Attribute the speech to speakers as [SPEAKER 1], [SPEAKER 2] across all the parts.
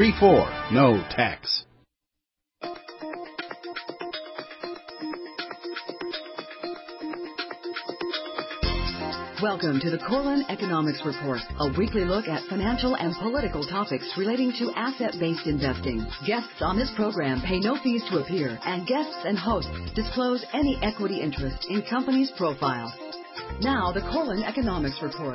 [SPEAKER 1] 888-834, no tax.
[SPEAKER 2] Welcome to the Corlin Economics Report, a weekly look at financial and political topics relating to asset-based investing. Guests on this program pay no fees to appear, and guests and hosts disclose any equity interest in companies' profiles. Now, the Corlin Economics Report.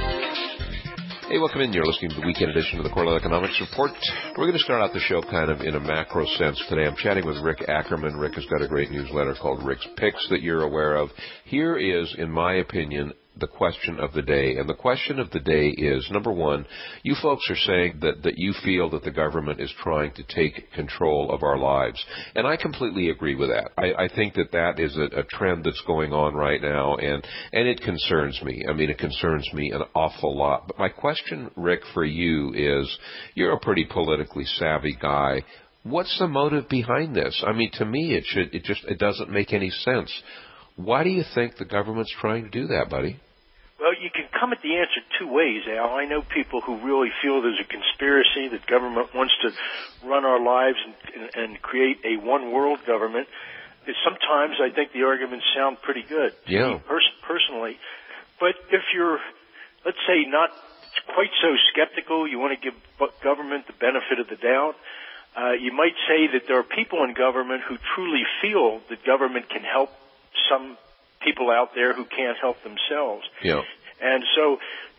[SPEAKER 3] Hey, welcome in. You're listening to the weekend edition of the Corlin Economics Report. We're going to start out the show kind of in a macro sense today. I'm chatting with Rick Ackerman. Rick has got a great newsletter called Rick's Picks that you're aware of. Here is, in my opinion, the question of the day. And the question of the day is, number one, you folks are saying that you feel that the government is trying to take control of our lives. And I completely agree with that. I think that is a trend that's going on right now, and it concerns me. I mean, it concerns me an awful lot. But my question, Rick, for you is, you're a pretty politically savvy guy. What's the motive behind this? I mean, to me, it doesn't make any sense. Why do you think the government's trying to do that, buddy?
[SPEAKER 4] Well, you can come at the answer two ways, Al. I know people who really feel there's a conspiracy that government wants to run our lives and create a one-world government. Sometimes I think the arguments sound pretty good to me personally. But if you're, let's say, not quite so skeptical, you want to give government the benefit of the doubt, you might say that there are people in government who truly feel that government can help some people out there who can't help themselves.
[SPEAKER 3] Yeah.
[SPEAKER 4] And so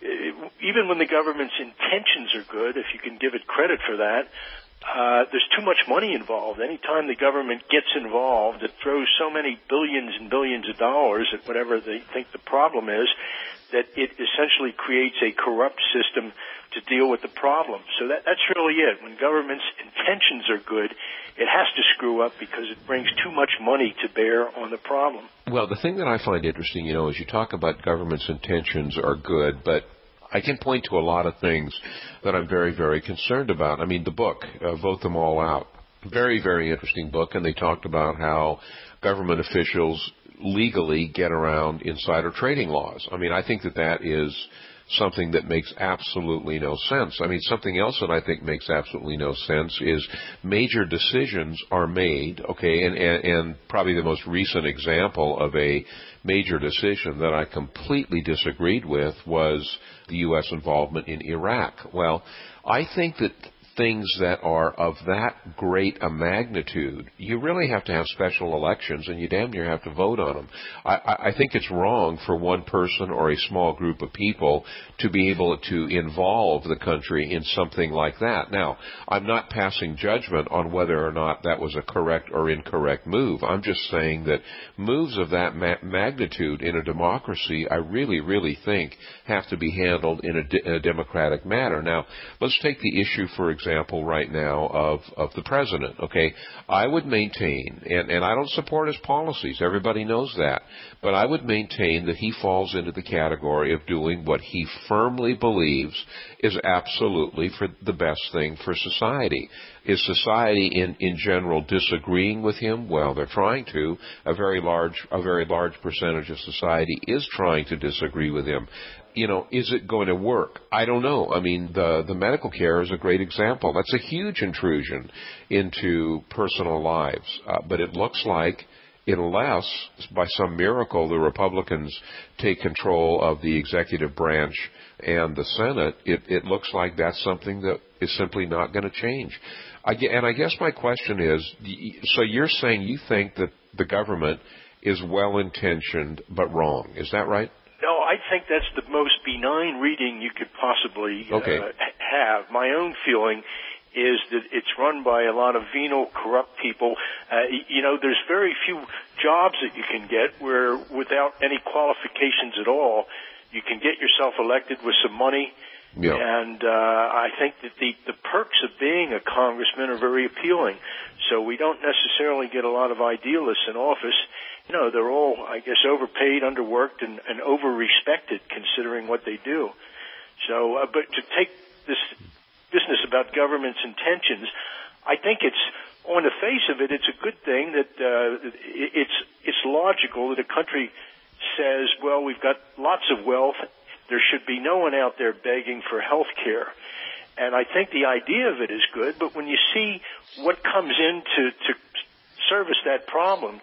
[SPEAKER 4] even when the government's intentions are good, if you can give it credit for that, there's too much money involved. Anytime the government gets involved, it throws so many billions and billions of dollars at whatever they think the problem is, that it essentially creates a corrupt system to deal with the problem. So that's really it. When government's intentions are good, it has to screw up because it brings too much money to bear on the problem.
[SPEAKER 3] Well, the thing that I find interesting, is you talk about government's intentions are good, but I can point to a lot of things that I'm very, very concerned about. I mean, the book, Vote Them All Out, very, very interesting book, and they talked about how government officials legally get around insider trading laws. I mean, I think that is something that makes absolutely no sense. I mean, something else that I think makes absolutely no sense is major decisions are made, okay, and probably the most recent example of a major decision that I completely disagreed with was the U.S. involvement in Iraq. Well, I think that things that are of that great a magnitude, you really have to have special elections, and you damn near have to vote on them. I think it's wrong for one person or a small group of people to be able to involve the country in something like that. Now, I'm not passing judgment on whether or not that was a correct or incorrect move. I'm just saying that moves of that magnitude in a democracy, I really, really think have to be handled in a democratic manner. Now, let's take the issue, for example, right now of the president, okay? I would maintain, and I don't support his policies, everybody knows that, but I would maintain that he falls into the category of doing what he firmly believes is absolutely for the best thing for society. Is society in general disagreeing with him? Well, they're trying to. A very large percentage of society is trying to disagree with him. Is it going to work? I don't know. I mean, the medical care is a great example. That's a huge intrusion into personal lives. But it looks like unless, by some miracle, the Republicans take control of the executive branch and the Senate, it looks like that's something that is simply not going to change. And I guess my question is, so you're saying you think that the government is well-intentioned but wrong. Is that right?
[SPEAKER 4] No, I think that's the most benign reading you could possibly have. My own feeling is that it's run by a lot of venal, corrupt people. There's very few jobs that you can get where, without any qualifications at all, you can get yourself elected with some money.
[SPEAKER 3] Yeah.
[SPEAKER 4] And I think that the perks of being a congressman are very appealing. So we don't necessarily get a lot of idealists in office. They're all, I guess, overpaid, underworked, and over-respected considering what they do. So, but to take this business about government's intentions, I think it's, on the face of it, it's a good thing that it's logical that a country says, well, we've got lots of wealth, there should be no one out there begging for health care. And I think the idea of it is good, but when you see what comes in to service that problem,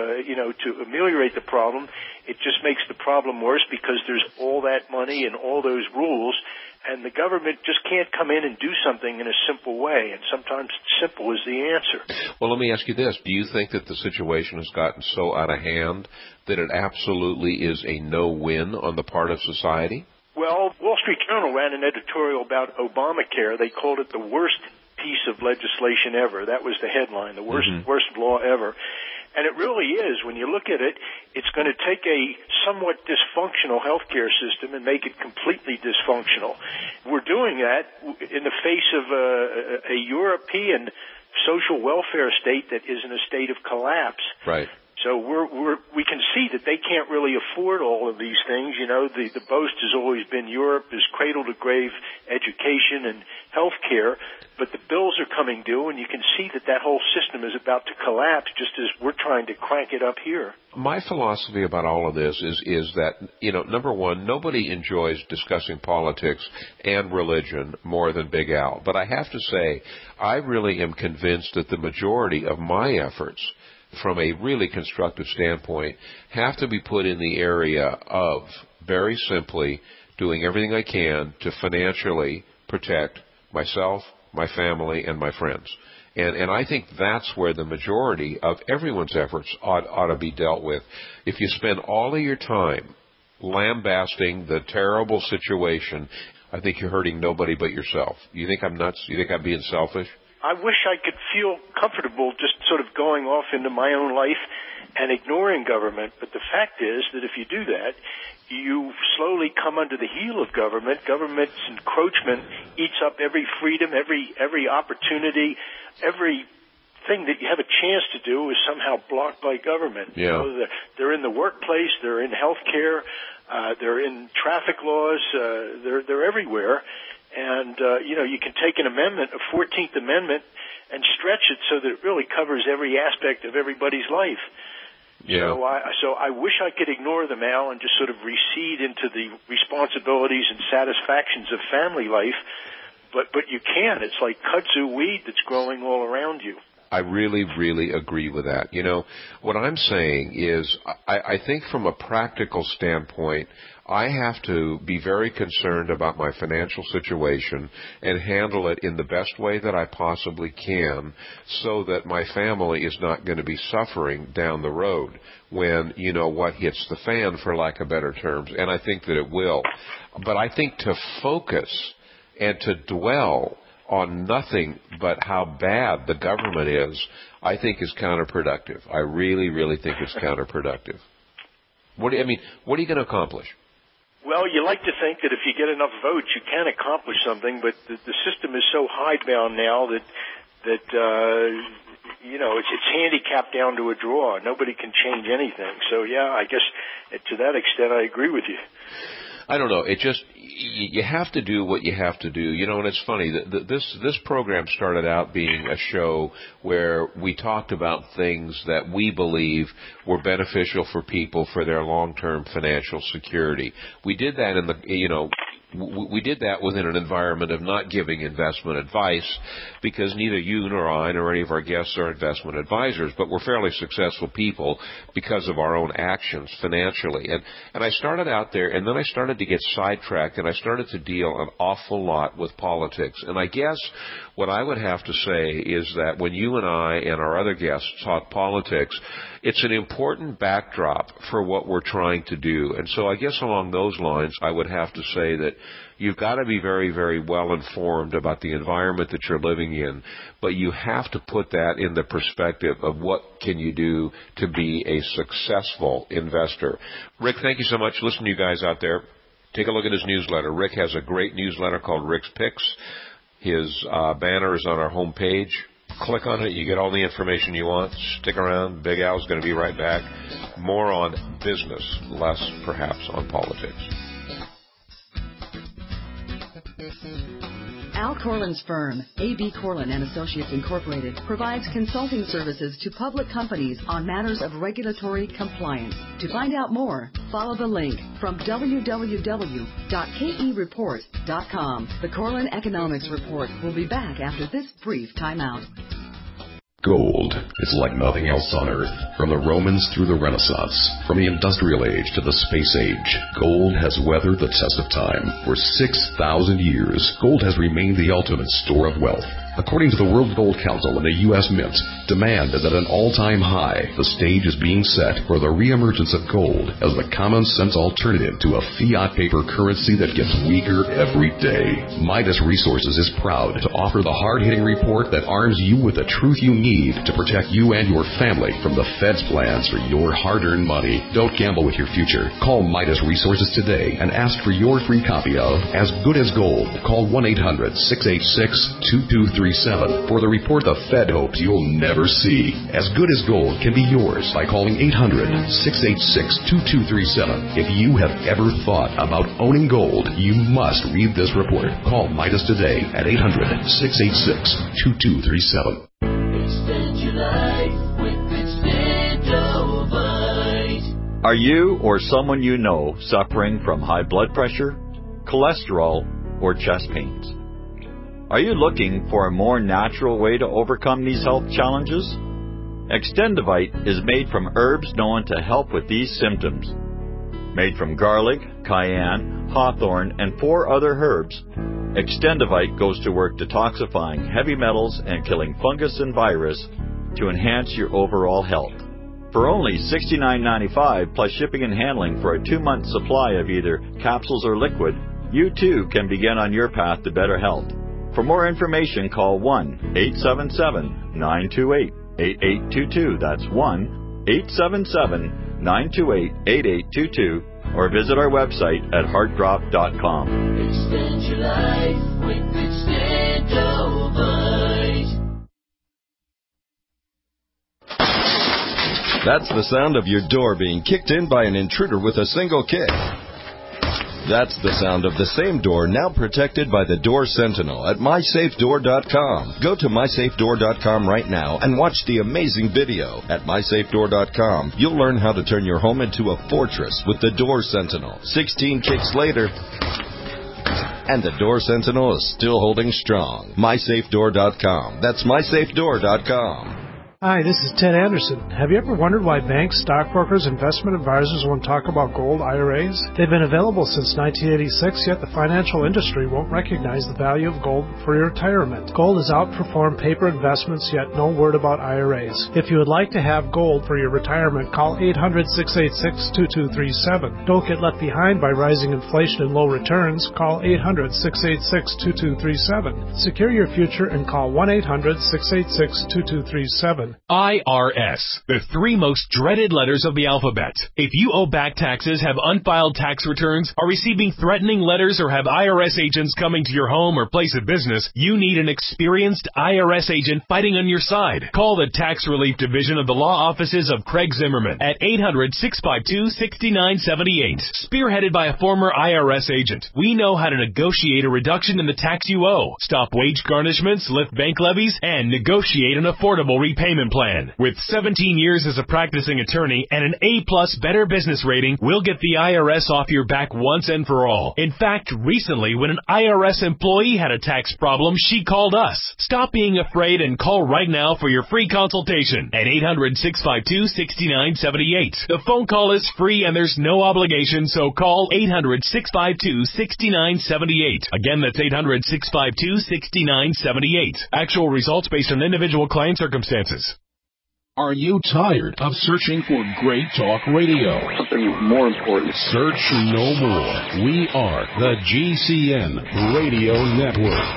[SPEAKER 4] to ameliorate the problem, it just makes the problem worse because there's all that money and all those rules, and the government just can't come in and do something in a simple way, and sometimes simple is the answer.
[SPEAKER 3] Well, let me ask you this. Do you think that the situation has gotten so out of hand that it absolutely is a no-win on the part of society?
[SPEAKER 4] Well, Wall Street Journal ran an editorial about Obamacare. They called it the worst piece of legislation ever. That was the headline, the worst law ever. And it really is. When you look at it, it's going to take a somewhat dysfunctional healthcare system and make it completely dysfunctional. We're doing that in the face of a European social welfare state that is in a state of collapse.
[SPEAKER 3] Right.
[SPEAKER 4] So we can see that they can't really afford all of these things. You know, the boast has always been Europe is cradle to grave education and health care, but the bills are coming due, and you can see that whole system is about to collapse just as we're trying to crank it up here.
[SPEAKER 3] My philosophy about all of this is that, number one, nobody enjoys discussing politics and religion more than Big Al. But I have to say, I really am convinced that the majority of my efforts from a really constructive standpoint, have to be put in the area of, very simply, doing everything I can to financially protect myself, my family, and my friends. And I think that's where the majority of everyone's efforts ought to be dealt with. If you spend all of your time lambasting the terrible situation, I think you're hurting nobody but yourself. You think I'm nuts? You think I'm being selfish?
[SPEAKER 4] I wish I could feel comfortable just sort of going off into my own life and ignoring government, but the fact is that if you do that, you slowly come under the heel of government. Government's encroachment eats up every freedom, every opportunity, everything that you have a chance to do is somehow blocked by government.
[SPEAKER 3] Yeah.
[SPEAKER 4] They're in the workplace, they're in health care, they're in traffic laws, they're everywhere. And, you can take an amendment, a 14th Amendment, and stretch it so that it really covers every aspect of everybody's life.
[SPEAKER 3] Yeah.
[SPEAKER 4] So I wish I could ignore them, Al, and just sort of recede into the responsibilities and satisfactions of family life. But you can. It's like kudzu weed that's growing all around you.
[SPEAKER 3] I really, really agree with that. What I'm saying is I think from a practical standpoint, I have to be very concerned about my financial situation and handle it in the best way that I possibly can so that my family is not going to be suffering down the road when, what hits the fan, for lack of better terms. And I think that it will. But I think to focus and to dwell on nothing but how bad the government is, I think is counterproductive. I really, really think it's counterproductive. What are you going to accomplish? Well,
[SPEAKER 4] you like to think that if you get enough votes, you can accomplish something, but the system is so hidebound now that it's handicapped down to a draw. Nobody can change anything. So, yeah, I guess to that extent I agree with you.
[SPEAKER 3] I don't know. It just, you have to do what you have to do. And it's funny, this program started out being a show where we talked about things that we believe were beneficial for people for their long-term financial security. We did that we did that within an environment of not giving investment advice because neither you nor I nor any of our guests are investment advisors, but we're fairly successful people because of our own actions financially. And I started out there, and then I started to get sidetracked, and I started to deal an awful lot with politics. And I guess what I would have to say is that when you and I and our other guests talk politics, it's an important backdrop for what we're trying to do. And so I guess along those lines, I would have to say that you've got to be very, very well informed about the environment that you're living in, but you have to put that in the perspective of what can you do to be a successful investor. Rick, thank you so much. Listen to you guys out there. Take a look at his newsletter. Rick has a great newsletter called Rick's Picks. His banner is on our homepage. Click on it. You get all the information you want. Stick around. Big Al's going to be right back. More on business, less perhaps on politics.
[SPEAKER 2] Al Corlin's firm, A.B. Corlin and Associates Incorporated, provides consulting services to public companies on matters of regulatory compliance. To find out more, follow the link from www.kereport.com. The Corlin Economics Report will be back after this brief timeout.
[SPEAKER 5] Gold is like nothing else on Earth. From the Romans through the Renaissance, from the Industrial Age to the Space Age, gold has weathered the test of time. For 6,000 years, gold has remained the ultimate store of wealth. According to the World Gold Council and the U.S. Mint, demand is at an all-time high. The stage is being set for the reemergence of gold as the common-sense alternative to a fiat paper currency that gets weaker every day. Midas Resources is proud to offer the hard-hitting report that arms you with the truth you need to protect you and your family from the Fed's plans for your hard-earned money. Don't gamble with your future. Call Midas Resources today and ask for your free copy of As Good as Gold. Call 1-800-686-2237 for the report the Fed hopes you'll never see. As Good as Gold can be yours by calling 800-686-2237. If you have ever thought about owning gold, you must read this report. Call Midas today at 800-686-2237.
[SPEAKER 6] Extend your life with Extendovite.
[SPEAKER 7] Are you or someone you know suffering from high blood pressure, cholesterol, or chest pains? Are you looking for a more natural way to overcome these health challenges? Extendovite is made from herbs known to help with these symptoms. Made from garlic, cayenne, hawthorn, and 4 other herbs, Extendovite goes to work detoxifying heavy metals and killing fungus and virus to enhance your overall health. For only $69.95 plus shipping and handling for a 2-month supply of either capsules or liquid, you too can begin on your path to better health. For more information, call 1-877-928-8822. That's 1-877-928-8822. Or visit our website at heartdrop.com.
[SPEAKER 6] Extend your life with Extendovite.
[SPEAKER 8] That's the sound of your door being kicked in by an intruder with a single kick. That's the sound of the same door now protected by the Door Sentinel at MySafeDoor.com. Go to MySafeDoor.com right now and watch the amazing video. At MySafeDoor.com, you'll learn how to turn your home into a fortress with the Door Sentinel. 16 kicks later, and the Door Sentinel is still holding strong. MySafeDoor.com. That's MySafeDoor.com.
[SPEAKER 9] Hi, this is Ted Anderson. Have you ever wondered why banks, stockbrokers, investment advisors won't talk about gold IRAs? They've been available since 1986, yet the financial industry won't recognize the value of gold for your retirement. Gold has outperformed paper investments, yet no word about IRAs. If you would like to have gold for your retirement, call 800-686-2237. Don't get left behind by rising inflation and low returns. Call 800-686-2237. Secure your future and call 1-800-686-2237.
[SPEAKER 10] IRS, the 3 most dreaded letters of the alphabet. If you owe back taxes, have unfiled tax returns, are receiving threatening letters, or have IRS agents coming to your home or place of business, you need an experienced IRS agent fighting on your side. Call the Tax Relief Division of the law offices of Craig Zimmerman at 800-652-6978. Spearheaded by a former IRS agent, we know how to negotiate a reduction in the tax you owe, stop wage garnishments, lift bank levies, and negotiate an affordable repayment plan. With 17 years as a practicing attorney and an A-plus Better Business rating, we'll get the IRS off your back once and for all. In fact, recently, when an IRS employee had a tax problem, she called us. Stop being afraid and call right now for your free consultation at 800-652-6978. The phone call is free and there's no obligation, so call 800-652-6978. Again, that's 800-652-6978. Actual results based on individual client circumstances.
[SPEAKER 1] Are you tired of searching for great talk radio?
[SPEAKER 11] Something more important.
[SPEAKER 1] Search no more. We are the GCN Radio Network.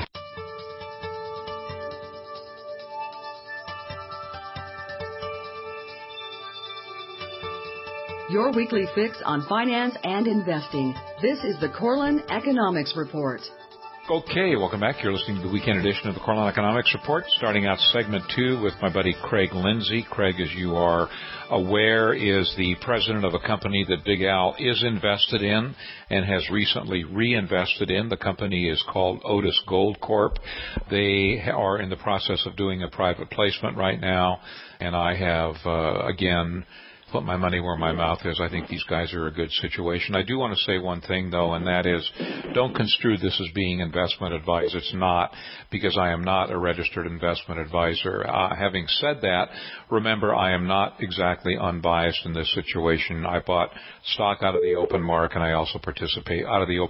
[SPEAKER 2] Your weekly fix on finance and investing. This is the Corlin Economics Report.
[SPEAKER 11] Okay, welcome back. You're listening to the weekend edition of the Cornell Economics Report, starting out segment 2 with my buddy Craig Lindsay. Craig, as you are aware, is the president of a company that Big Al is invested in and has recently reinvested in. The company is called Otis Gold Corp. They are in the process of doing a private placement right now, and I have, again, put my money where my mouth is. I think these guys are a good situation. I do want to say one thing, though, and that is don't construe this as being investment advice. It's not, because I am not a registered investment advisor. Having said that, remember, I am not exactly unbiased in this situation. I bought stock out of the open market, and I also participated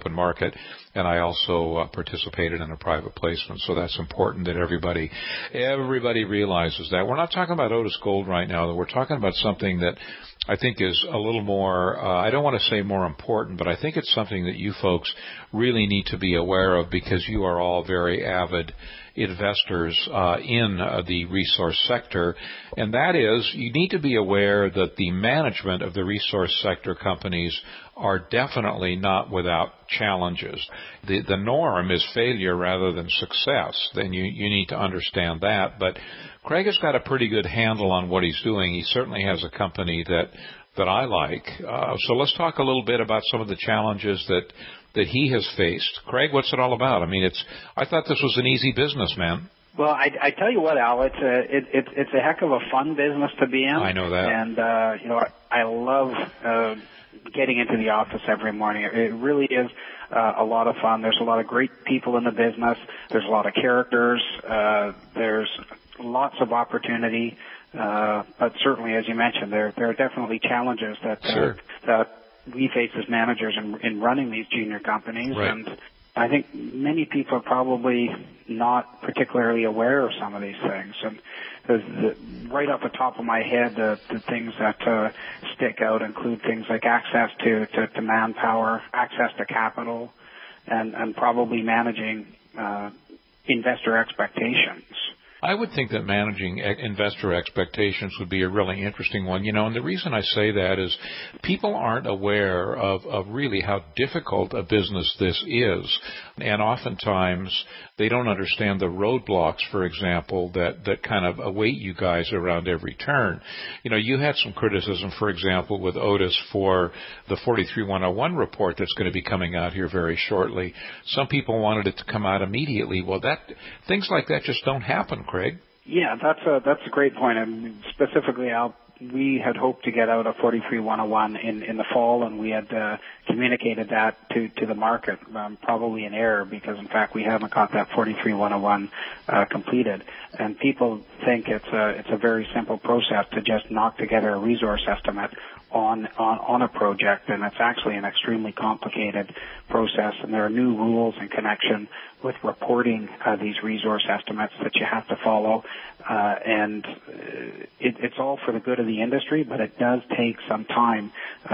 [SPEAKER 11] in a private placement. So that's important that everybody realizes that. We're not talking about Otis Gold right now, though. We're talking about something that I think is a little more, I don't want to say more important, but I think it's something that you folks really need to be aware of, because you are all very avid investors in the resource sector, and that is you need to be aware that the management of the resource sector companies are definitely not without challenges. The norm is failure rather than success. Then you need to understand that. But Craig has got a pretty good handle on what he's doing. He certainly has a company that I like. So let's talk a little bit about some of the challenges that he has faced. Craig, what's it all about? I mean, I thought this was an easy business, man.
[SPEAKER 12] Well, I tell you what, Al, it's a heck of a fun business to be in.
[SPEAKER 11] I know that.
[SPEAKER 12] And I love getting into the office every morning. It really is a lot of fun. There's a lot of great people in the business. There's a lot of characters. There's lots of opportunity. But certainly, as you mentioned, there are definitely challenges that we face as managers in running these junior companies.
[SPEAKER 11] Right.
[SPEAKER 12] And I think many people are probably not particularly aware of some of these things. And right off the top of my head, the things that stick out include things like access to manpower, access to capital, and probably managing investor expectations.
[SPEAKER 11] I would think that managing investor expectations would be a really interesting one, and the reason I say that is people aren't aware of really how difficult a business this is, and oftentimes they don't understand the roadblocks, for example, that kind of await you guys around every turn. You had some criticism, for example, with Otis for the 43101 report that's going to be coming out here very shortly. Some people wanted it to come out immediately. Well, things like that just don't happen, Craig.
[SPEAKER 12] Yeah, that's a great point. And specifically, Al, we had hoped to get out a 43101 in the fall, and we had communicated that to the market, probably in error, because in fact we haven't got that 43101 completed. And people think it's a very simple process to just knock together a resource estimate on a project, and it's actually an extremely complicated process, and there are new rules in connection with reporting these resource estimates that you have to follow, and it's all for the good of the industry, but it does take some time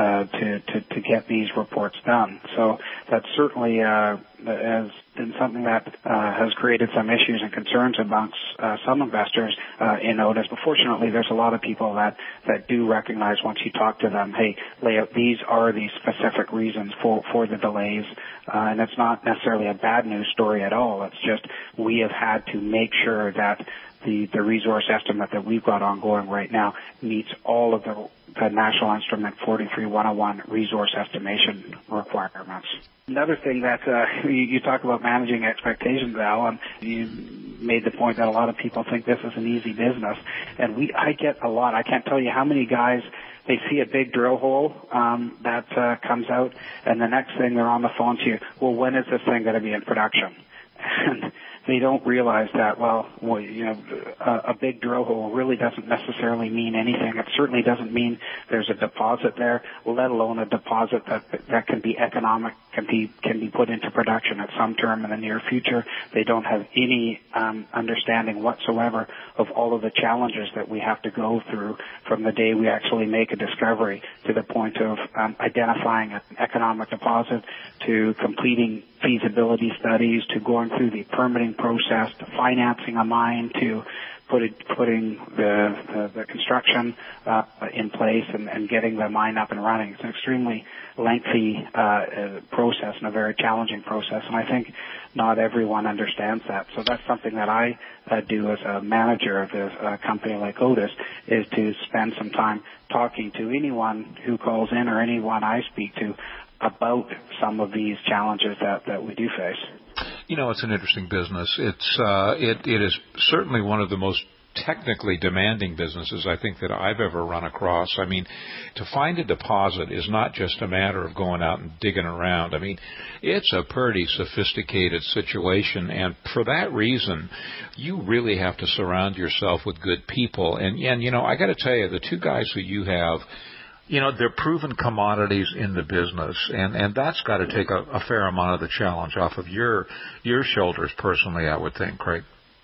[SPEAKER 12] to get these reports done. So that certainly has been something that has created some issues and concerns amongst some investors in Otis. But fortunately, there's a lot of people that do recognize once you talk to them, hey, these are the specific reasons for the delays, and it's not necessarily a bad news story at all. It's just we have had to make sure that the resource estimate that we've got ongoing right now meets all of the National Instrument 43101 resource estimation requirements. Another thing that you talk about managing expectations, Al, and you made the point that a lot of people think this is an easy business, and I get a lot. I can't tell you how many guys, they see a big drill hole that comes out, and the next thing they're on the phone to you, well, when is this thing going to be in production? And they don't realize that, a big drill hole really doesn't necessarily mean anything. It certainly doesn't mean there's a deposit there, let alone a deposit that can be economic, can be put into production at some term in the near future. They don't have any understanding whatsoever of all of the challenges that we have to go through from the day we actually make a discovery to the point of identifying an economic deposit, to completing feasibility studies, to going through the permitting process, to financing a mine, to putting the construction in place and getting the mine up and running. It's an extremely lengthy process and a very challenging process, and I think not everyone understands that. So that's something that I do as a manager of a company like Otis, is to spend some time talking to anyone who calls in or anyone I speak to about some of these challenges that we do face.
[SPEAKER 11] You know, it's an interesting business. It is certainly one of the most technically demanding businesses I think that I've ever run across. I mean, to find a deposit is not just a matter of going out and digging around. I mean, it's a pretty sophisticated situation, and for that reason, you really have to surround yourself with good people. And you know, I got to tell you, the two guys who you have, you know, they're proven commodities in the business, and that's got to take a fair amount of the challenge off of your shoulders personally, I would think, Craig.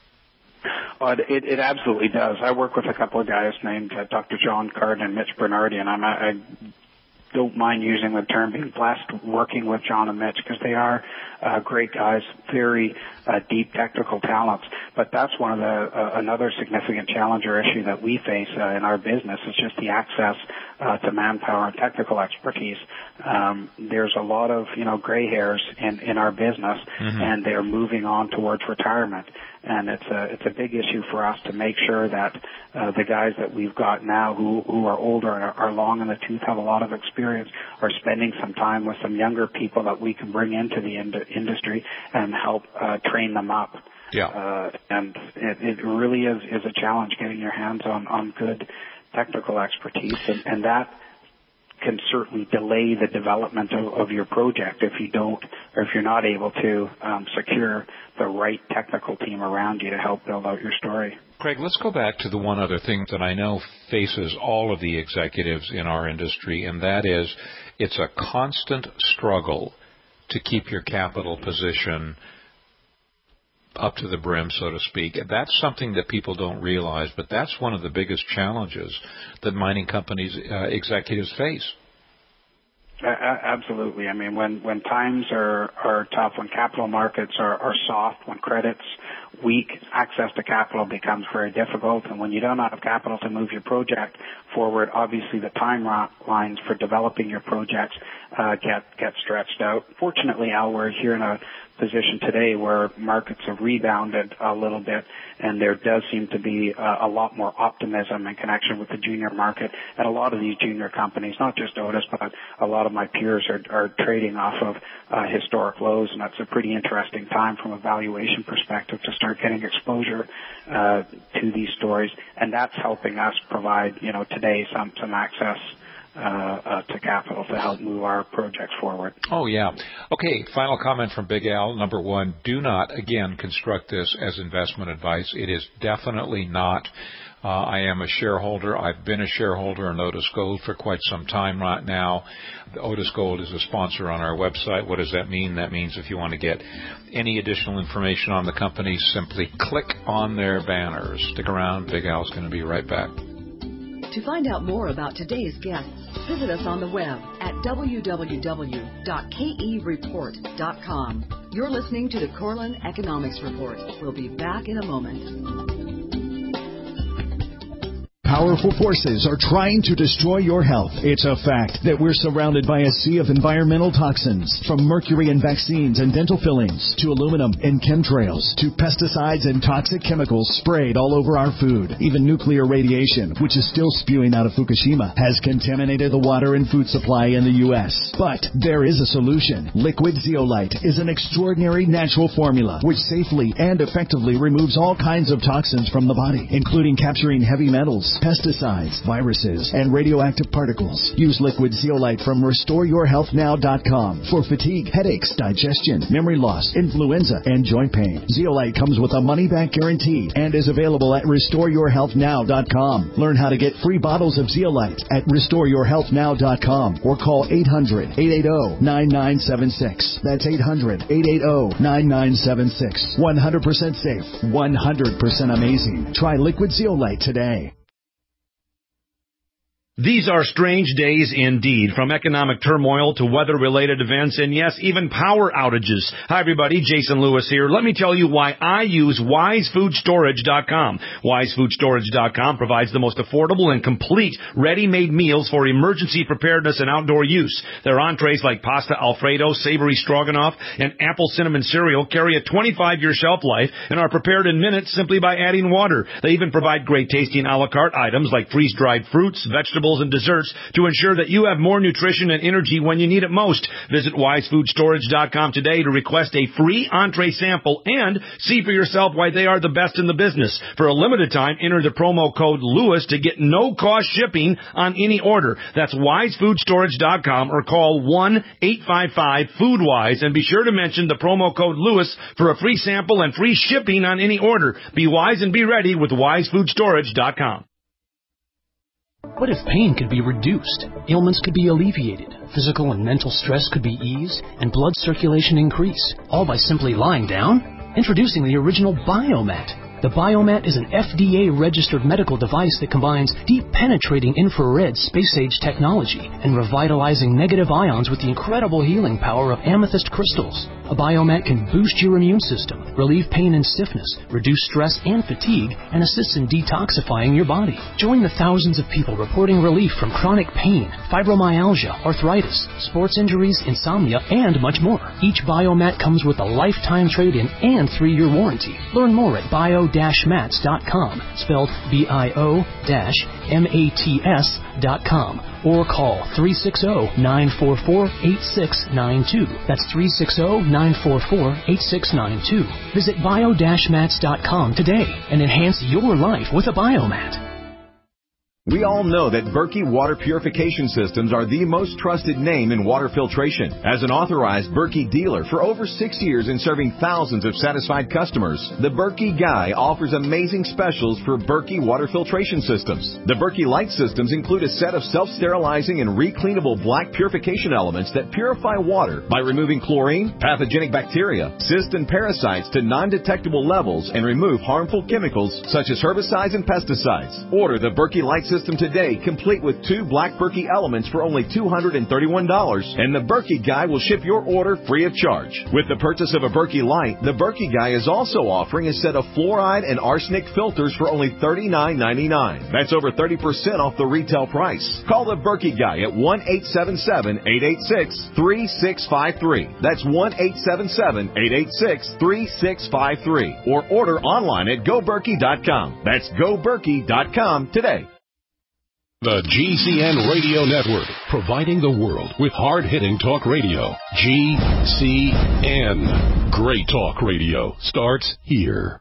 [SPEAKER 12] Well, it absolutely does. I work with a couple of guys named Dr. John Cardin and Mitch Bernardi, and I don't mind using the term being blessed working with John and Mitch, because they are great guys, very deep technical talents. But that's one of the another significant challenge or issue that we face in our business is just the access to manpower and technical expertise. There's a lot of gray hairs in our business, and they're moving on towards retirement. And it's a big issue for us to make sure that the guys that we've got now who are older and are long in the tooth, have a lot of experience, are spending some time with some younger people that we can bring into the industry and help train them up.
[SPEAKER 11] Yeah.
[SPEAKER 12] And it really is a challenge getting your hands on good technical expertise, and that can certainly delay the development of your project if you're not able to secure the right technical team around you to help build out your story.
[SPEAKER 11] Craig, let's go back to the one other thing that I know faces all of the executives in our industry, and that is it's a constant struggle to keep your capital position up to the brim, so to speak. That's something that people don't realize, but that's one of the biggest challenges that mining companies executives face.
[SPEAKER 12] Absolutely. I mean, when times are tough, when capital markets are soft, when credit's weak, access to capital becomes very difficult. And when you don't have capital to move your project forward, obviously the timelines for developing your projects get stretched out. Fortunately, Al, we're here in a position today where markets have rebounded a little bit, and there does seem to be a lot more optimism in connection with the junior market. And a lot of these junior companies, not just Otis, but a lot of my peers are trading off of historic lows, and that's a pretty interesting time from a valuation perspective to start getting exposure to these stories. And that's helping us provide, today some access to capital to help move our projects forward.
[SPEAKER 11] Oh, yeah. Okay, final comment from Big Al. Number one, do not, again, construct this as investment advice. It is definitely not. I am a shareholder. I've been a shareholder in Otis Gold for quite some time right now. Otis Gold is a sponsor on our website. What does that mean? That means if you want to get any additional information on the company, simply click on their banners. Stick around. Big Al's going to be right back.
[SPEAKER 2] To find out more about today's guests, visit us on the web at www.kereport.com. You're listening to the Corlin Economics Report. We'll be back in a moment.
[SPEAKER 13] Powerful forces are trying to destroy your health. It's a fact that we're surrounded by a sea of environmental toxins, from mercury in vaccines and dental fillings, to aluminum in chemtrails, to pesticides and toxic chemicals sprayed all over our food. Even nuclear radiation, which is still spewing out of Fukushima, has contaminated the water and food supply in the U.S. But there is a solution. Liquid Zeolite is an extraordinary natural formula which safely and effectively removes all kinds of toxins from the body, including capturing heavy metals, pesticides, viruses, and radioactive particles. Use Liquid Zeolite from RestoreYourHealthNow.com for fatigue, headaches, digestion, memory loss, influenza, and joint pain. Zeolite comes with a money-back guarantee and is available at RestoreYourHealthNow.com. Learn how to get free bottles of Zeolite at RestoreYourHealthNow.com or call 800-880-9976. That's 800-880-9976. 100% safe, 100% amazing. Try Liquid Zeolite today.
[SPEAKER 14] These are strange days indeed, from economic turmoil to weather-related events and, yes, even power outages. Hi, everybody. Jason Lewis here. Let me tell you why I use WiseFoodStorage.com. WiseFoodStorage.com provides the most affordable and complete ready-made meals for emergency preparedness and outdoor use. Their entrees like pasta Alfredo, savory stroganoff, and apple cinnamon cereal carry a 25-year shelf life and are prepared in minutes simply by adding water. They even provide great-tasting a la carte items like freeze-dried fruits, vegetables, and desserts to ensure that you have more nutrition and energy when you need it most. Visit WiseFoodStorage.com today to request a free entree sample and see for yourself why they are the best in the business. For a limited time, enter the promo code LEWIS to get no-cost shipping on any order. That's WiseFoodStorage.com or call 1-855-FoodWise and be sure to mention the promo code LEWIS for a free sample and free shipping on any order. Be wise and be ready with WiseFoodStorage.com.
[SPEAKER 15] What if pain could be reduced, ailments could be alleviated, physical and mental stress could be eased, and blood circulation increase, all by simply lying down? Introducing the original Biomat. The Biomat is an FDA-registered medical device that combines deep-penetrating infrared space-age technology and revitalizing negative ions with the incredible healing power of amethyst crystals. A Biomat can boost your immune system, relieve pain and stiffness, reduce stress and fatigue, and assists in detoxifying your body. Join the thousands of people reporting relief from chronic pain, fibromyalgia, arthritis, sports injuries, insomnia, and much more. Each Biomat comes with a lifetime trade-in and 3-year warranty. Learn more at bio-mats.com, spelled bio-mats.com, or call 360-944-8692. That's 360-944-8692. Visit bio-mats.com today and enhance your life with a Biomat.
[SPEAKER 16] We all know that Berkey Water Purification Systems are the most trusted name in water filtration. As an authorized Berkey dealer for over 6 years and serving thousands of satisfied customers, the Berkey Guy offers amazing specials for Berkey Water Filtration Systems. The Berkey Light Systems include a set of self-sterilizing and recleanable black purification elements that purify water by removing chlorine, pathogenic bacteria, cysts, and parasites to non-detectable levels and remove harmful chemicals such as herbicides and pesticides. Order the Berkey Light System today, complete with 2 black Berkey elements for only $231, and the Berkey Guy will ship your order free of charge. With the purchase of a Berkey Light, the Berkey Guy is also offering a set of fluoride and arsenic filters for only $39.99. That's over 30% off the retail price. Call the Berkey Guy at 1-877-886-3653. That's 1-877-886-3653. Or order online at GoBerkey.com. That's GoBerkey.com today.
[SPEAKER 1] The GCN Radio Network, providing the world with hard-hitting talk radio. GCN. Great talk radio starts here.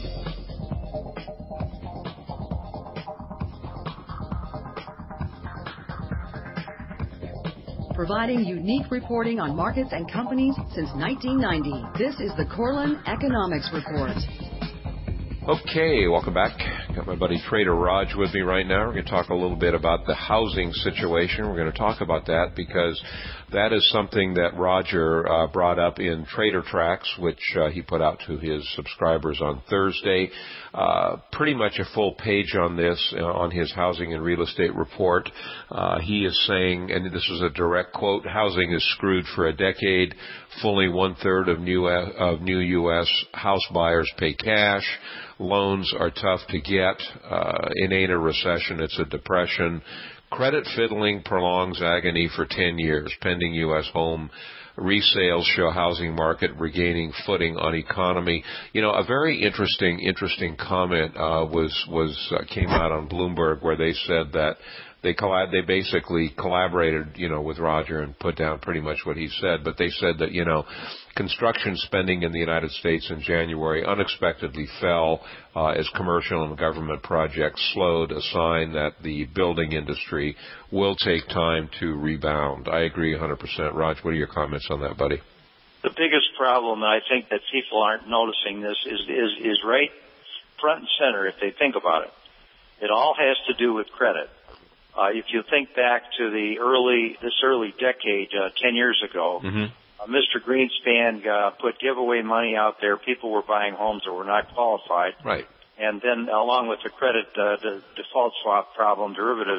[SPEAKER 2] Providing unique reporting on markets and companies since 1990. This is the Corlin Economics Report.
[SPEAKER 3] Okay, welcome back. Got my buddy Trader Raj with me right now. We're going to talk a little bit about the housing situation. We're going to talk about that because that is something that Roger brought up in Trader Tracks, which he put out to his subscribers on Thursday. Pretty much a full page on this on his housing and real estate report. He is saying, and this is a direct quote, housing is screwed for a decade. Fully 1/3 of new U.S. house buyers pay cash. Loans are tough to get. It ain't a recession, it's a depression. Credit fiddling prolongs agony for 10 years. Pending U.S. home resales show housing market regaining footing on economy. You know, a very interesting comment came out on Bloomberg where they said that they basically collaborated, with Roger and put down pretty much what he said. But they said that, construction spending in the United States in January unexpectedly fell as commercial and government projects slowed, a sign that the building industry will take time to rebound. I agree 100%. Raj, what are your comments on that, buddy?
[SPEAKER 17] The biggest problem, and I think that people aren't noticing this, is right front and center if they think about it. It all has to do with credit. If you think back to this early decade, 10 years ago, Mr. Greenspan put giveaway money out there. People were buying homes that were not qualified.
[SPEAKER 3] Right.
[SPEAKER 17] And then along with the credit, the default swap problem, derivatives,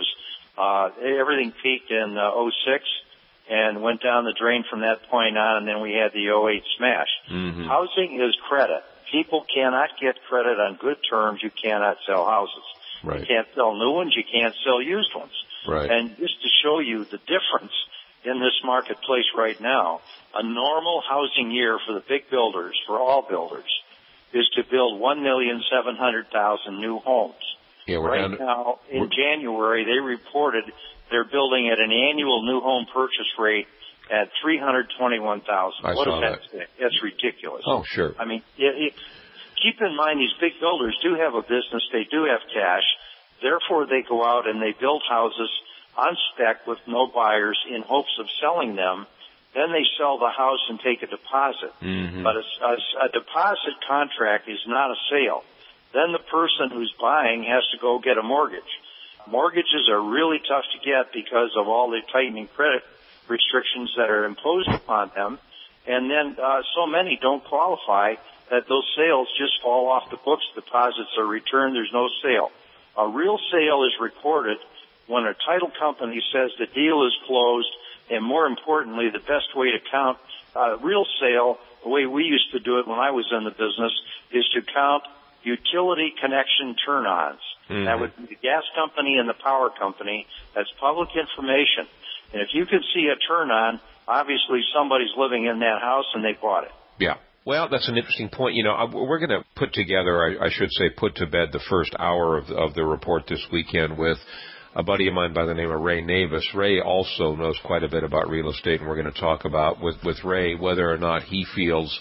[SPEAKER 17] Everything peaked in 06 and went down the drain from that point on, and then we had the 08 smash.
[SPEAKER 3] Mm-hmm.
[SPEAKER 17] Housing is credit. People cannot get credit on good terms. You cannot sell houses.
[SPEAKER 3] Right.
[SPEAKER 17] You can't sell new ones. You can't sell used ones.
[SPEAKER 3] Right.
[SPEAKER 17] And just to show you the difference in this marketplace right now, a normal housing year for the big builders, for all builders, is to build 1,700,000 new homes.
[SPEAKER 3] Yeah,
[SPEAKER 17] right now, in January, they reported they're building at an annual new home purchase rate at 321,000. What does that say? That's ridiculous.
[SPEAKER 3] Oh, sure.
[SPEAKER 17] I mean, keep in mind these big builders do have a business. They do have cash. Therefore, they go out and they build houses on spec with no buyers in hopes of selling them. Then they sell the house and take a deposit.
[SPEAKER 3] Mm-hmm.
[SPEAKER 17] But a deposit contract is not a sale. Then the person who's buying has to go get a mortgage. Mortgages are really tough to get because of all the tightening credit restrictions that are imposed upon them. And then so many don't qualify that those sales just fall off the books. Deposits are returned. There's no sale. A real sale is recorded when a title company says the deal is closed, and more importantly, the best way to count a real sale, the way we used to do it when I was in the business, is to count utility connection turn-ons. Mm-hmm. That would be the gas company and the power company. That's public information. And if you can see a turn-on, obviously somebody's living in that house and they bought it.
[SPEAKER 3] Yeah. Well, that's an interesting point. You know, we're going to put together, I should say, put to bed the first hour of the report this weekend with a buddy of mine by the name of Ray Navis. Ray also knows quite a bit about real estate, and we're going to talk about with Ray whether or not he feels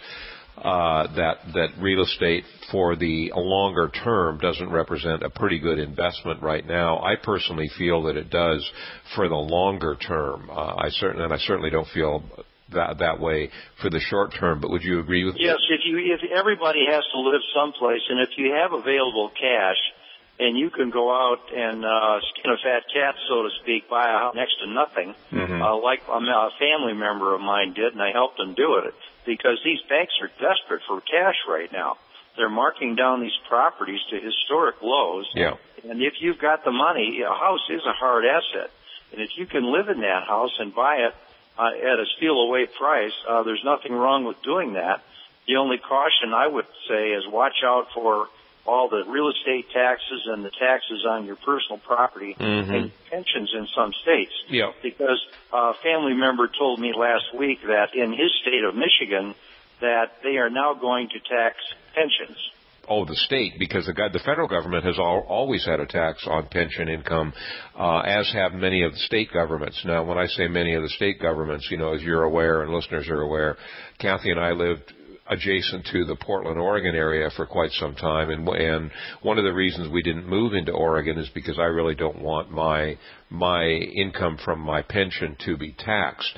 [SPEAKER 3] that real estate for the longer term doesn't represent a pretty good investment right now. I personally feel that it does for the longer term. I certainly don't feel that way for the short term. But would you agree with
[SPEAKER 17] Yes, if everybody has to live someplace, and if you have available cash, and you can go out and skin a fat cat, so to speak, buy a house next to nothing, like a family member of mine did, and I helped them do it, because these banks are desperate for cash right now. They're marking down these properties to historic lows.
[SPEAKER 3] Yeah.
[SPEAKER 17] And if you've got the money, a house is a hard asset. And if you can live in that house and buy it at a steal-away price, there's nothing wrong with doing that. The only caution I would say is watch out for all the real estate taxes and the taxes on your personal property and pensions in some states.
[SPEAKER 3] Yeah.
[SPEAKER 17] Because a family member told me last week that in his state of Michigan that they are now going to tax pensions.
[SPEAKER 3] Oh, the state, because the federal government has always had a tax on pension income, as have many of the state governments. Now, when I say many of the state governments, you know, as you're aware and listeners are aware, Kathy and I lived adjacent to the Portland, Oregon area for quite some time, and one of the reasons we didn't move into Oregon is because I really don't want my income from my pension to be taxed.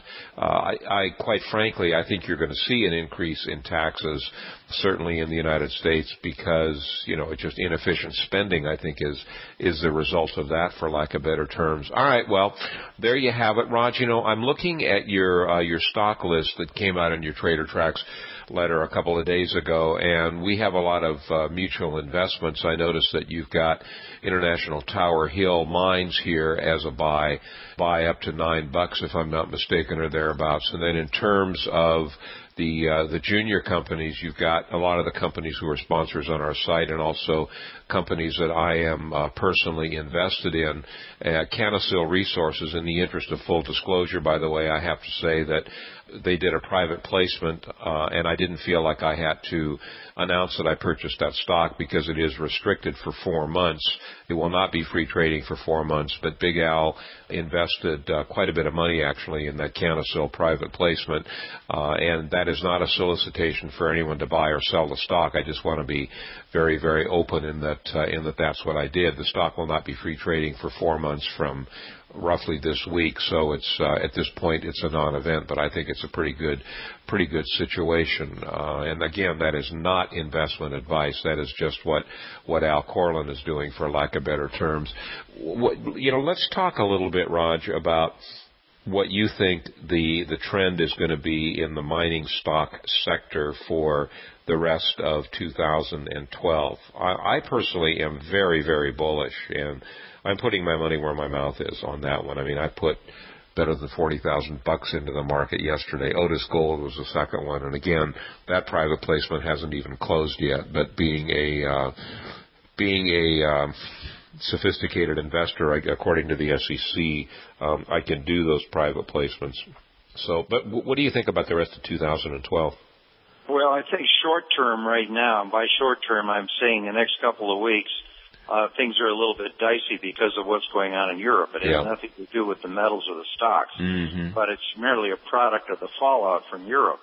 [SPEAKER 3] I quite frankly, I think you're going to see an increase in taxes, certainly in the United States, because, you know, it's just inefficient spending, I think, is the result of that, for lack of better terms. All right, well, there you have it, Raj. You know, I'm looking at your stock list that came out in your Trader Tracks letter a couple of days ago, and we have a lot of mutual investments. I noticed that you've got International Tower Hill Mines here as a buy up to $9, if I'm not mistaken, or thereabouts. And then in terms of the junior companies, you've got a lot of the companies who are sponsors on our site, and also companies that I am personally invested in. Canosil Resources, in the interest of full disclosure, by the way, I have to say that they did a private placement, and I didn't feel like I had to announce that I purchased that stock because it is restricted for 4 months. It will not be free trading for 4 months, but Big Al invested quite a bit of money, actually, in that Canosil private placement, and that is not a solicitation for anyone to buy or sell the stock. I just want to be very, very open in that that's what I did. The stock will not be free trading for 4 months from roughly this week, so it's at this point it's a non-event, but I think it's a pretty good situation. And again, that is not investment advice. That is just what Al Corlin is doing, for lack of better terms. Let's talk a little bit, Raj, about what you think the trend is going to be in the mining stock sector for the rest of 2012. I personally am very, very bullish, and I'm putting my money where my mouth is on that one. I mean, I put better than $40,000 into the market yesterday. Otis Gold was the second one, and again, that private placement hasn't even closed yet. But being a sophisticated investor, according to the SEC, I can do those private placements. So, but what do you think about the rest of 2012?
[SPEAKER 17] Well, I think short term right now, by short term I'm saying the next couple of weeks, things are a little bit dicey because of what's going on in Europe. It has nothing to do with the metals or the stocks, but it's merely a product of the fallout from Europe.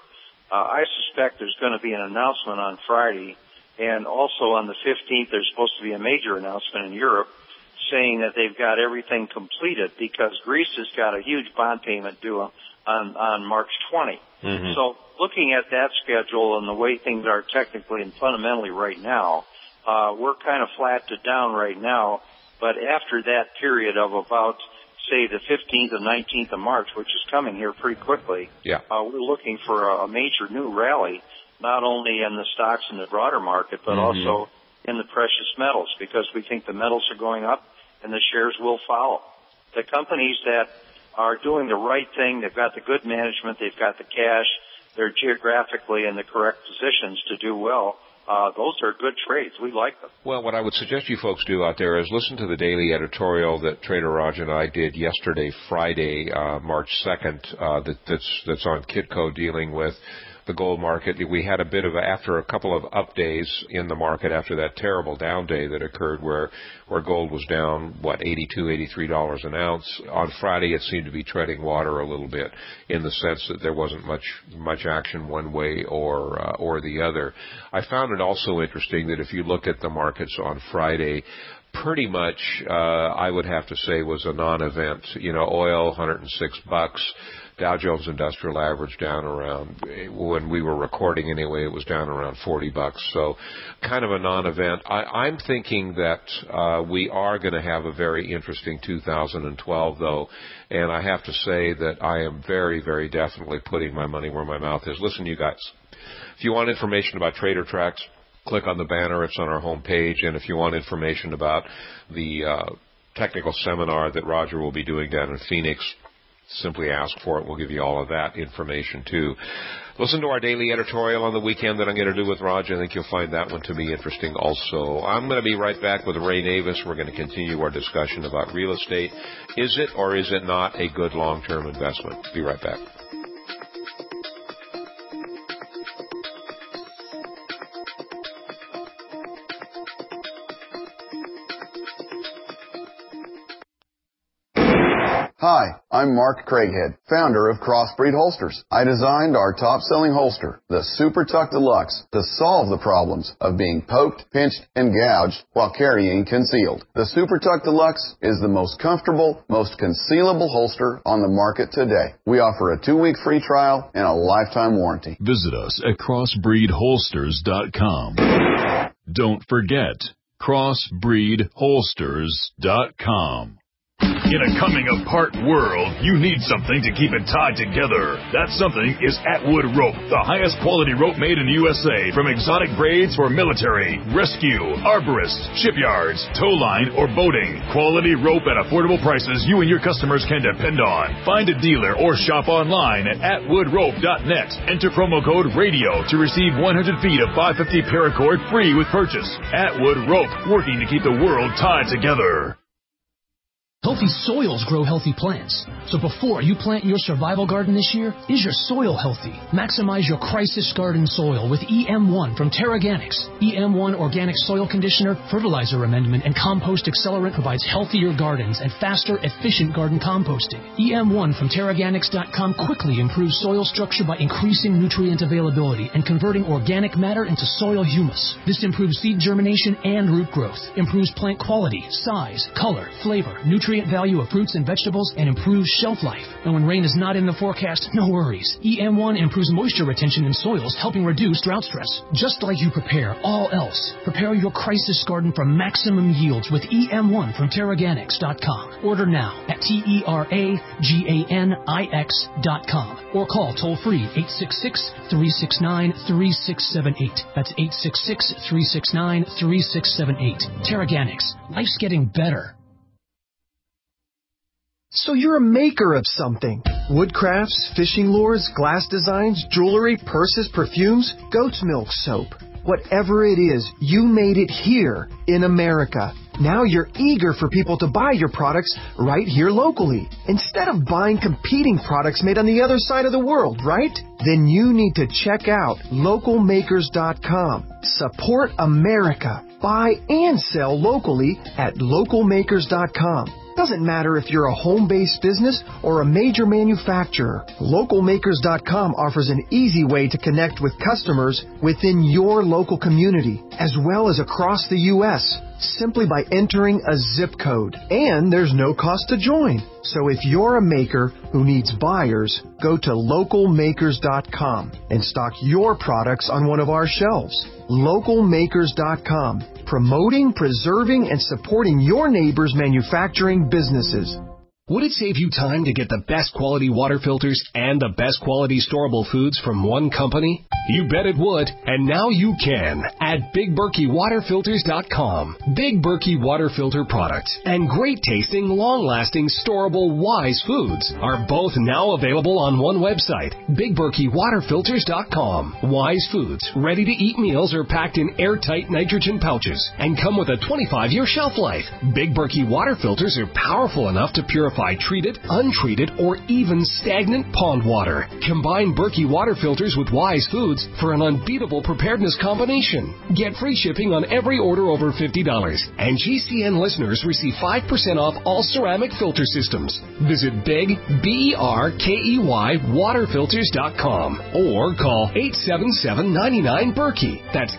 [SPEAKER 17] I suspect there's going to be an announcement on Friday, and also on the 15th there's supposed to be a major announcement in Europe saying that they've got everything completed because Greece has got a huge bond payment due on March 20. So looking at that schedule and the way things are technically and fundamentally right now, we're kind of flat to down right now. But after that period of about, say, the 15th and 19th of March, which is coming here pretty quickly, we're looking for a major new rally, not only in the stocks and the broader market, but also in the precious metals, because we think the metals are going up and the shares will follow. The companies that are doing the right thing, they've got the good management, they've got the cash, they're geographically in the correct positions to do well. Those are good trades. We like them.
[SPEAKER 3] Well, what I would suggest you folks do out there is listen to the daily editorial that Trader Raj and I did yesterday, Friday, March 2nd, that's on Kitco dealing with the gold market. We had a bit of, after a couple of up days in the market after that terrible down day that occurred where gold was down, $82, $83 an ounce. On Friday, it seemed to be treading water a little bit in the sense that there wasn't much action one way or the other. I found it also interesting that if you look at the markets on Friday, pretty much, I would have to say was a non-event. You know, oil, $106. Dow Jones Industrial Average down around, when we were recording anyway, it was down around $40. So kind of a non-event. I'm thinking that we are going to have a very interesting 2012, though. And I have to say that I am very, very definitely putting my money where my mouth is. Listen, you guys, if you want information about Trader Tracks, click on the banner. It's on our homepage. And if you want information about the technical seminar that Roger will be doing down in Phoenix, simply ask for it. We'll give you all of that information, too. Listen to our daily editorial on the weekend that I'm going to do with Roger. I think you'll find that one to be interesting also. I'm going to be right back with Ray Davis. We're going to continue our discussion about real estate. Is it or is it not a good long-term investment? Be right back.
[SPEAKER 18] Hi, I'm Mark Craighead, founder of Crossbreed Holsters. I designed our top-selling holster, the Super Tuck Deluxe, to solve the problems of being poked, pinched, and gouged while carrying concealed. The Super Tuck Deluxe is the most comfortable, most concealable holster on the market today. We offer a 2-week free trial and a lifetime warranty.
[SPEAKER 1] Visit us at crossbreedholsters.com. Don't forget, crossbreedholsters.com. In a coming-apart world, you need something to keep it tied together. That something is Atwood Rope, the highest quality rope made in the USA, from exotic braids for military, rescue, arborists, shipyards, tow line, or boating. Quality rope at affordable prices you and your customers can depend on. Find a dealer or shop online at atwoodrope.net. Enter promo code RADIO to receive 100 feet of 550 paracord free with purchase. Atwood Rope, working to keep the world tied together.
[SPEAKER 15] Healthy soils grow healthy plants. So before you plant your survival garden this year, is your soil healthy? Maximize your crisis garden soil with EM1 from Terraganics. EM1 Organic Soil Conditioner, Fertilizer Amendment, and Compost Accelerant provides healthier gardens and faster, efficient garden composting. EM1 from Terraganics.com quickly improves soil structure by increasing nutrient availability and converting organic matter into soil humus. This improves seed germination and root growth, improves plant quality, size, color, flavor, nutrient nutrient value of fruits and vegetables and improves shelf life. And when rain is not in the forecast, no worries. EM1 improves moisture retention in soils, helping reduce drought stress. Just like you prepare all else, prepare your crisis garden for maximum yields with EM1 from Terraganics.com. Order now at TERAGANIX.com or call toll-free 866-369-3678. That's 866-369-3678. Terraganics. Life's getting better.
[SPEAKER 19] So you're a maker of something. Woodcrafts, fishing lures, glass designs, jewelry, purses, perfumes, goat's milk soap. Whatever it is, you made it here in America. Now you're eager for people to buy your products right here locally, instead of buying competing products made on the other side of the world, right? Then you need to check out localmakers.com. Support America. Buy and sell locally at localmakers.com. Doesn't matter if you're a home-based business or a major manufacturer. Localmakers.com offers an easy way to connect with customers within your local community, as well as across the U.S., simply by entering a zip code. And there's no cost to join. So if you're a maker who needs buyers, go to localmakers.com and stock your products on one of our shelves. Localmakers.com, promoting, preserving, and supporting your neighbors' manufacturing businesses.
[SPEAKER 20] Would it save you time to get the best quality water filters and the best quality storable foods from one company? You bet it would, and now you can at BigBerkeyWaterFilters.com. Big Berkey water filter products and great tasting, long-lasting, storable Wise foods are both now available on one website, BigBerkeyWaterFilters.com. Wise foods, ready-to-eat meals are packed in airtight nitrogen pouches and come with a 25-year shelf life. Big Berkey water filters are powerful enough to purify treated, untreated, or even stagnant pond water. Combine Berkey water filters with Wise foods for an unbeatable preparedness combination. Get free shipping on every order over $50. And GCN listeners receive 5% off all ceramic filter systems. Visit Big, BERKEY, waterfilters.com or call 877-99-BERKEY. That's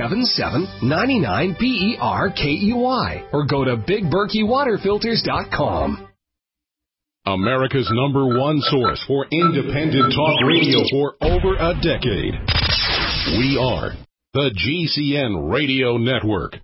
[SPEAKER 20] 877-99-BERKEY. Or go to BigBerkeyWaterFilters.com.
[SPEAKER 21] America's #1 source for independent talk radio for over a decade. We are the GCN Radio Network.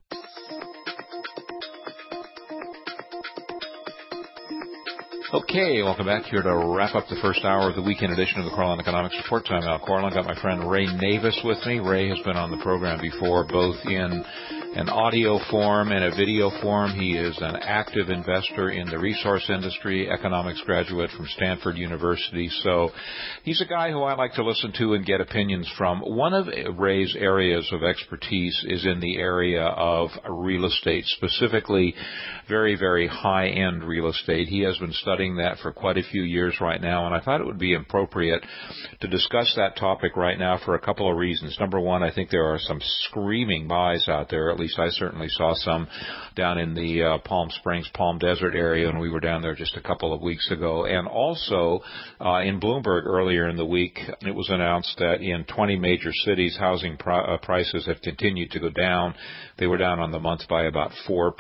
[SPEAKER 11] Okay, welcome back here to wrap up the first hour of the weekend edition of the Carlin Economics Report. Time out, Carlin. Got my friend Ray Navis with me. Ray has been on the program before, both in an audio form and a video form. He is an active investor in the resource industry, economics graduate from Stanford University. So he's a guy who I like to listen to and get opinions from. One of Ray's areas of expertise is in the area of real estate, specifically very, very high-end real estate. He has been studying that for quite a few years right now, and I thought it would be appropriate to discuss that topic right now for a couple of reasons. Number one, I think there are some screaming buys out there. At least I certainly saw some down in the Palm Springs, Palm Desert area, and we were down there just a couple of weeks ago. And also in Bloomberg earlier in the week, it was announced that in 20 major cities, housing prices have continued to go down. They were down on the month by about 4%.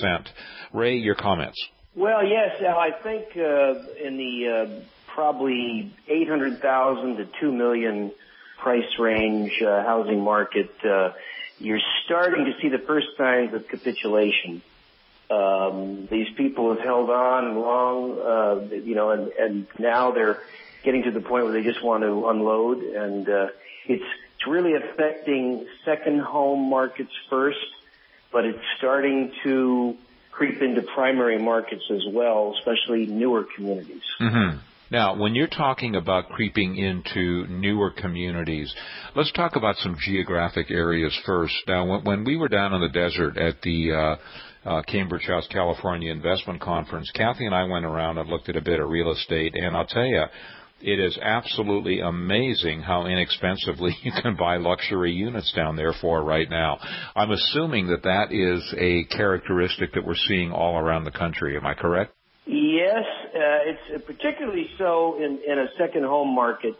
[SPEAKER 11] Ray, your comments.
[SPEAKER 22] Well, yes, I think in the probably 800,000 to 2 million price range housing market, you're starting to see the first signs of capitulation. These people have held on long, and now they're getting to the point where they just want to unload, and it's really affecting second home markets first, but it's starting to creep into primary markets as well, especially newer communities.
[SPEAKER 11] Mm-hmm. Now, when you're talking about creeping into newer communities, let's talk about some geographic areas first. Now, when we were down in the desert at the Cambridge House, California Investment Conference, Kathy and I went around and looked at a bit of real estate, and I'll tell you, it is absolutely amazing how inexpensively you can buy luxury units down there for right now. I'm assuming that that is a characteristic that we're seeing all around the country. Am I correct?
[SPEAKER 22] Yes, it's particularly so in a second home market.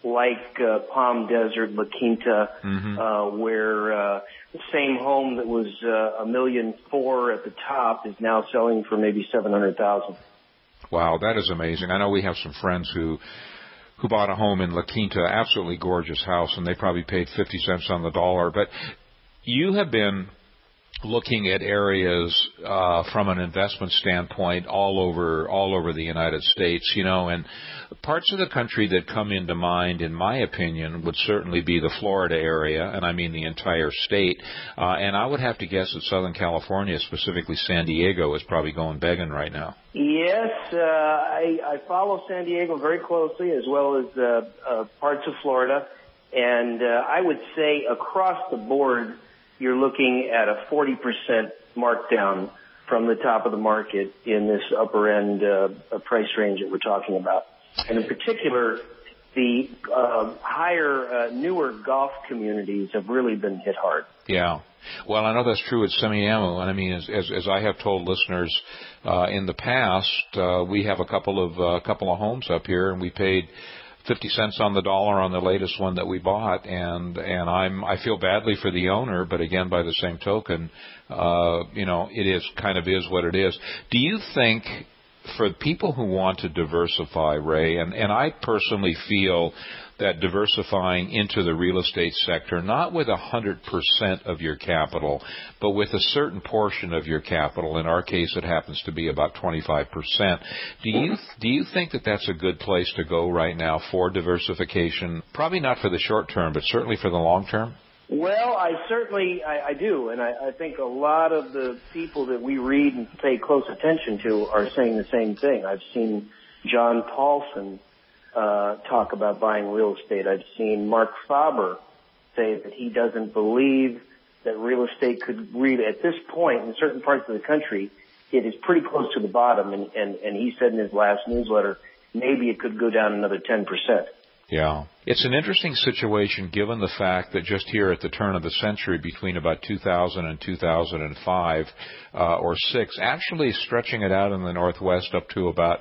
[SPEAKER 22] like Palm Desert, La Quinta, where the same home that was $1.4 million at the top is now selling for maybe $700,000.
[SPEAKER 11] Wow, that is amazing. I know we have some friends who bought a home in La Quinta, absolutely gorgeous house, and they probably paid 50 cents on the dollar. But you have been looking at areas from an investment standpoint all over the United States, and parts of the country that come into mind, in my opinion, would certainly be the Florida area, and I mean the entire state. And I would have to guess that Southern California, specifically San Diego, is probably going begging right now.
[SPEAKER 22] Yes, I follow San Diego very closely, as well as parts of Florida, and I would say across the board, you're looking at a 40% markdown from the top of the market in this upper end price range that we're talking about. And in particular, the higher, newer golf communities have really been hit hard.
[SPEAKER 11] Yeah. Well, I know that's true at Semiahmoo, and I mean, as I have told listeners in the past, we have a couple of homes up here, and we paid 50 cents on the dollar on the latest one that we bought, and I feel badly for the owner, but again, by the same token, it is what it is. Do you think, for people who want to diversify, Ray, and I personally feel that diversifying into the real estate sector, not with 100% of your capital, but with a certain portion of your capital, in our case it happens to be about 25%, do you think that that's a good place to go right now for diversification? Probably not for the short term, but certainly for the long term?
[SPEAKER 22] Well, I do, and I think a lot of the people that we read and pay close attention to are saying the same thing. I've seen John Paulson talk about buying real estate. I've seen Mark Faber say that he doesn't believe that real estate could really, at this point, in certain parts of the country, it is pretty close to the bottom, and he said in his last newsletter, maybe it could go down another 10%.
[SPEAKER 11] Yeah. It's an interesting situation given the fact that just here at the turn of the century, between about 2000 and 2005 or 6, actually stretching it out in the Northwest up to about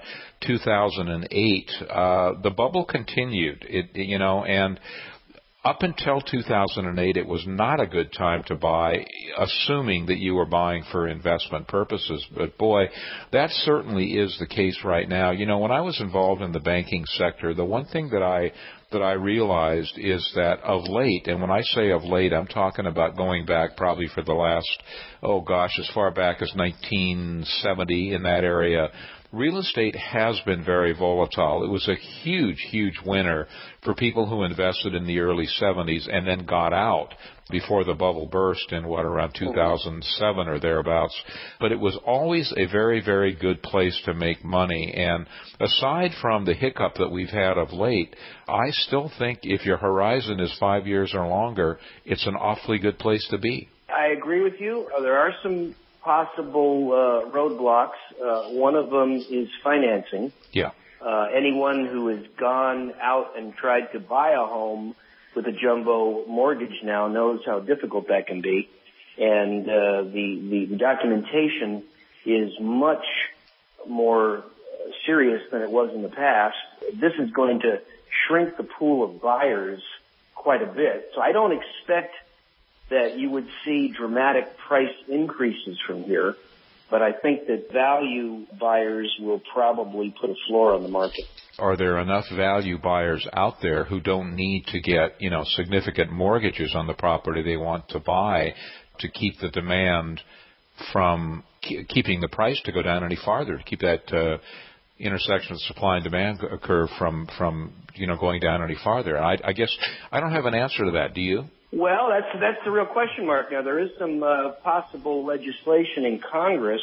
[SPEAKER 11] 2008, the bubble continued. And up until 2008, it was not a good time to buy, assuming that you were buying for investment purposes. But boy, that certainly is the case right now. When I was involved in the banking sector, the one thing that I realized is that of late, and when I say of late, I'm talking about going back probably for the last, as far back as 1970 in that area, real estate has been very volatile. It was a huge, huge winner for people who invested in the early 70s and then got out before the bubble burst in, around 2007 or thereabouts. But it was always a very, very good place to make money. And aside from the hiccup that we've had of late, I still think if your horizon is 5 years or longer, it's an awfully good place to be.
[SPEAKER 22] I agree with you. There are some possible roadblocks. One of them is financing.
[SPEAKER 11] Yeah.
[SPEAKER 22] Anyone who has gone out and tried to buy a home with a jumbo mortgage now knows how difficult that can be. And the documentation is much more serious than it was in the past. This is going to shrink the pool of buyers quite a bit. So I don't expect that you would see dramatic price increases from here, but I think that value buyers will probably put a floor on the market.
[SPEAKER 11] Are there enough value buyers out there who don't need to get, significant mortgages on the property they want to buy to keep the demand from keeping the price to go down any farther, to keep that intersection of supply and demand curve from going down any farther? I guess I don't have an answer to that. Do you?
[SPEAKER 22] Well, that's the real question mark. Now, there is some possible legislation in Congress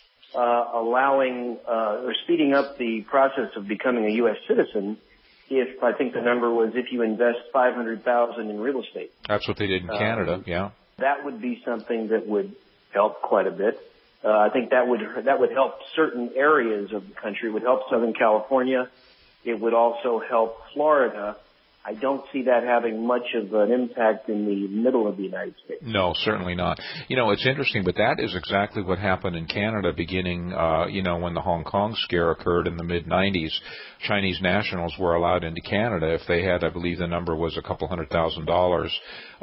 [SPEAKER 22] allowing or speeding up the process of becoming a U.S. citizen. I think the number was if you invest $500,000 in real estate.
[SPEAKER 11] That's what they did in Canada. Yeah,
[SPEAKER 22] that would be something that would help quite a bit. I think that would help certain areas of the country. It would help Southern California. It would also help Florida. I don't see that having much of an impact in the middle of the United States.
[SPEAKER 11] No, certainly not. It's interesting, but that is exactly what happened in Canada beginning, when the Hong Kong scare occurred in the mid-'90s. Chinese nationals were allowed into Canada if they had, I believe the number was a couple $100,000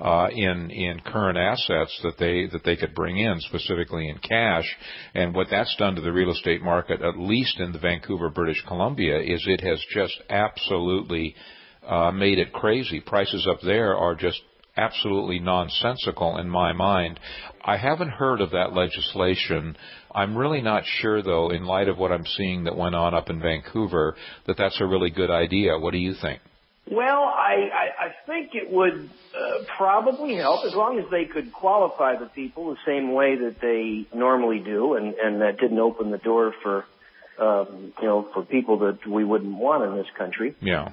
[SPEAKER 11] in current assets that they could bring in, specifically in cash. And what that's done to the real estate market, at least in the Vancouver, British Columbia, is it has just absolutely made it crazy. Prices up there are just absolutely nonsensical in my mind. I haven't heard of that legislation. I'm really not sure, though, in light of what I'm seeing that went on up in Vancouver, that that's a really good idea. What do you think?
[SPEAKER 22] Well, I think it would probably help as long as they could qualify the people the same way that they normally do, and that didn't open the door for for people that we wouldn't want in this country.
[SPEAKER 11] Yeah.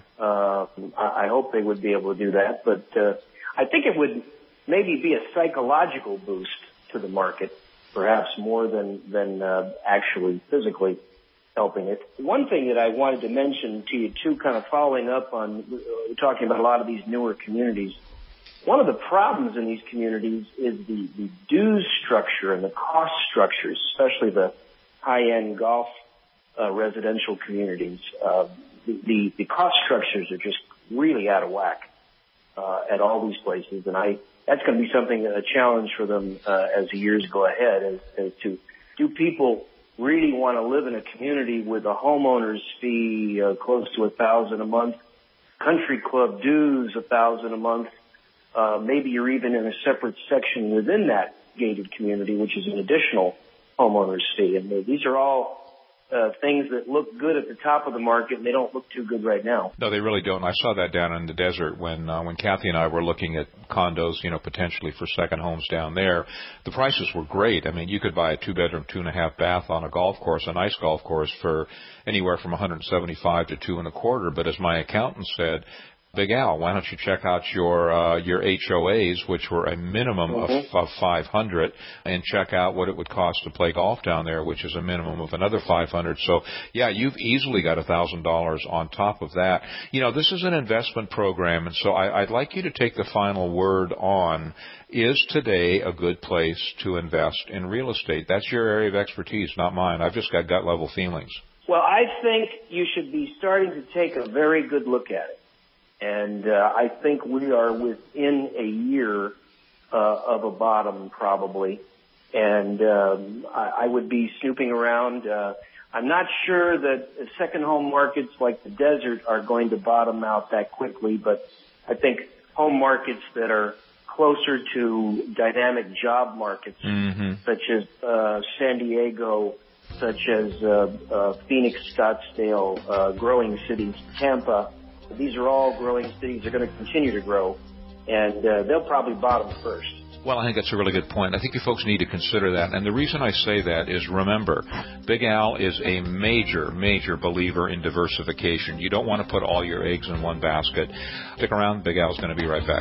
[SPEAKER 22] I hope they would be able to do that, but I think it would maybe be a psychological boost to the market, perhaps more than actually physically helping it. One thing that I wanted to mention to you, too, kind of following up on talking about a lot of these newer communities, one of the problems in these communities is the dues structure and the cost structures, especially the high-end golf residential communities. The cost structures are just really out of whack at all these places, and that's going to be something, a challenge for them as the years go ahead, as to do people really want to live in a community with a homeowner's fee close to $1,000 a month, country club dues $1,000 a month, maybe you're even in a separate section within that gated community, which is an additional homeowner's fee. And these are all things that look good at the top of the market, and they don't look too good right now.
[SPEAKER 11] No, they really don't. I saw that down in the desert when Kathy and I were looking at condos, potentially for second homes down there. The prices were great. I mean, you could buy a 2-bedroom, 2.5-bath on a golf course, a nice golf course, for anywhere from $175 to $225. But as my accountant said, Big Al, why don't you check out your HOAs, which were a minimum of 500, and check out what it would cost to play golf down there, which is a minimum of another 500. So, yeah, you've easily got $1,000 on top of that. This is an investment program, and so I'd like you to take the final word on, is today a good place to invest in real estate? That's your area of expertise, not mine. I've just got gut-level feelings.
[SPEAKER 22] Well, I think you should be starting to take a very good look at it. And I think we are within a year of a bottom, probably. And I would be snooping around. I'm not sure that second home markets like the desert are going to bottom out that quickly, but I think home markets that are closer to dynamic job markets, such as San Diego, such as Phoenix, Scottsdale, growing cities, Tampa. These are all growing cities. They're going to continue to grow, and they'll probably bottom first.
[SPEAKER 11] Well, I think that's a really good point. I think you folks need to consider that. And the reason I say that is, remember, Big Al is a major, major believer in diversification. You don't want to put all your eggs in one basket. Stick around. Big Al's going to be right back.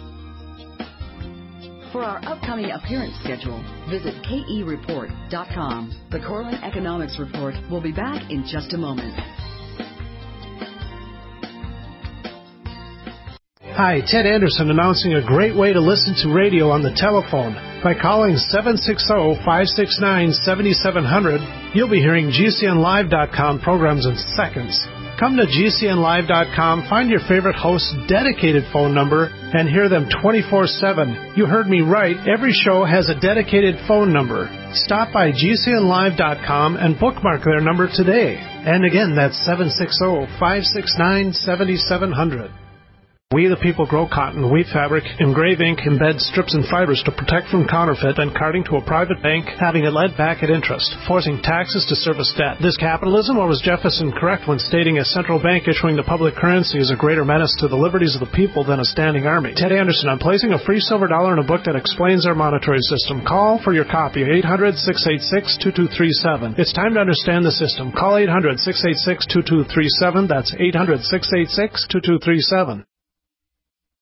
[SPEAKER 2] For our upcoming appearance schedule, visit KEReport.com. The Corwin Economics Report will be back in just a moment.
[SPEAKER 9] Hi, Ted Anderson announcing a great way to listen to radio on the telephone. By calling 760-569-7700, you'll be hearing GCNlive.com programs in seconds. Come to GCNlive.com, find your favorite host's dedicated phone number, and hear them 24/7. You heard me right. Every show has a dedicated phone number. Stop by GCNlive.com and bookmark their number today. And again, that's 760-569-7700. We the people grow cotton, weave fabric, engrave ink, embed strips and fibers to protect from counterfeit and carting to a private bank, having it led back at interest, forcing taxes to service debt. This capitalism, or was Jefferson correct when stating a central bank issuing the public currency is a greater menace to the liberties of the people than a standing army? Ted Anderson, I'm placing a free silver dollar in a book that explains our monetary system. Call for your copy, 800-686-2237. It's time to understand the system. Call 800-686-2237. That's 800-686-2237.